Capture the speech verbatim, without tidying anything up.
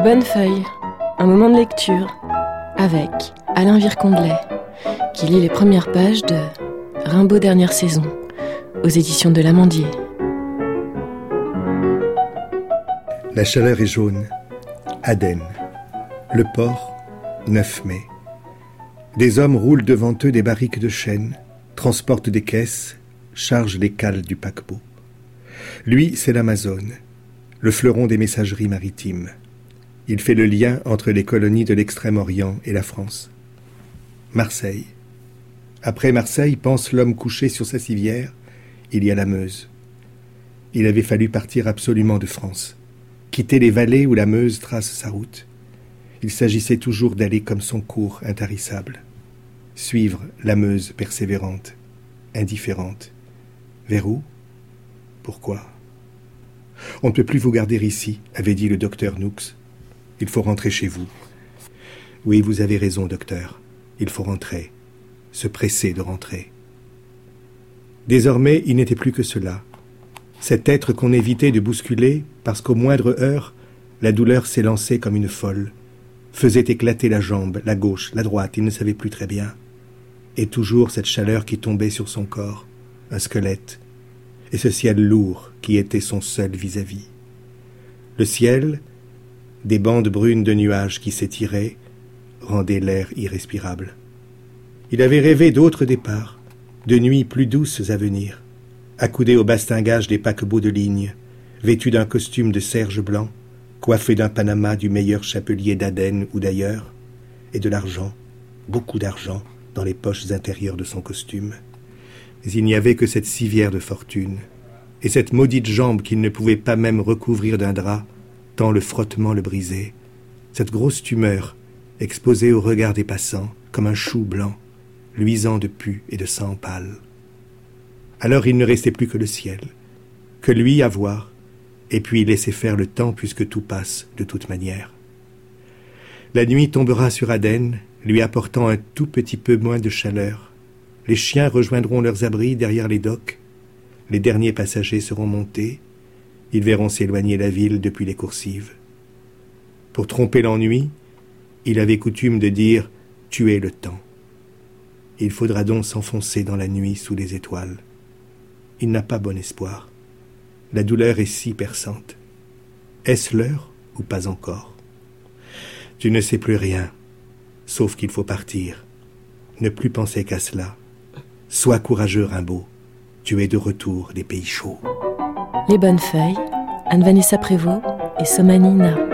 Les bonnes feuilles, un moment de lecture avec Alain Vircondelet, qui lit les premières pages de Rimbaud dernière saison, aux éditions de l'Amandier. La chaleur est jaune. Aden. Le port, neuf mai. Des hommes roulent devant eux des barriques de chêne, transportent des caisses, chargent les cales du paquebot. Lui, c'est l'Amazone, le fleuron des messageries maritimes. Il fait le lien entre les colonies de l'Extrême-Orient et la France. Marseille. Après Marseille, pense l'homme couché sur sa civière, il y a la Meuse. Il avait fallu partir absolument de France, quitter les vallées où la Meuse trace sa route. Il s'agissait toujours d'aller comme son cours intarissable, suivre la Meuse persévérante, indifférente. Vers où? Pourquoi? On ne peut plus vous garder ici, avait dit le docteur Noux. Il faut rentrer chez vous. Oui, vous avez raison, docteur. Il faut rentrer, se presser de rentrer. Désormais, il n'était plus que cela. Cet être qu'on évitait de bousculer, parce qu'au moindre heure, la douleur s'élançait comme une folle, faisait éclater la jambe, la gauche, la droite, il ne savait plus très bien. Et toujours cette chaleur qui tombait sur son corps, un squelette, et ce ciel lourd qui était son seul vis-à-vis. Le ciel, des bandes brunes de nuages qui s'étiraient, rendaient l'air irrespirable. Il avait rêvé d'autres départs, de nuits plus douces à venir, accoudé au bastingage des paquebots de ligne, vêtu d'un costume de serge blanc, coiffé d'un panama du meilleur chapelier d'Aden ou d'ailleurs, et de l'argent, beaucoup d'argent, dans les poches intérieures de son costume. Mais il n'y avait que cette civière de fortune, et cette maudite jambe qu'il ne pouvait pas même recouvrir d'un drap, tant le frottement le brisait, cette grosse tumeur, exposée au regard des passants, comme un chou blanc, luisant de pus et de sang pâle. Alors il ne restait plus que le ciel, que lui à voir, et puis laisser faire le temps puisque tout passe de toute manière. La nuit tombera sur Aden, lui apportant un tout petit peu moins de chaleur. Les chiens rejoindront leurs abris derrière les docks. Les derniers passagers seront montés. Ils verront s'éloigner la ville depuis les coursives. Pour tromper l'ennui, il avait coutume de dire « tuer le temps ». Il faudra donc s'enfoncer dans la nuit sous les étoiles. Il n'a pas bon espoir. La douleur est si perçante. Est-ce l'heure ou pas encore? Tu ne sais plus rien, sauf qu'il faut partir. Ne plus penser qu'à cela. Sois courageux, Rimbaud. Tu es de retour des pays chauds. Les bonnes feuilles, Anne-Vanessa Prévost et Somanina.